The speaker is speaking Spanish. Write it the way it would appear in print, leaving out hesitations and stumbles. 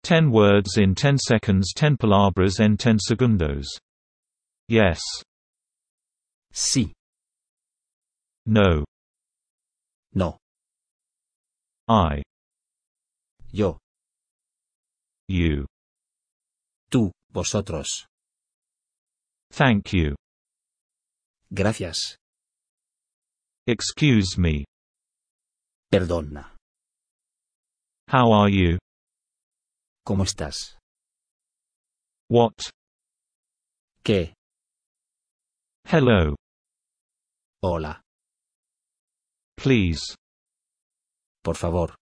10 words in 10 seconds, 10 palabras en 10 segundos. Yes. Sí. No. No. I. Yo. You. Tú, vosotros. Thank you. Gracias. Excuse me. Perdona. How are you? ¿Cómo estás? What? ¿Qué? Hello. Hola. Please. Por favor.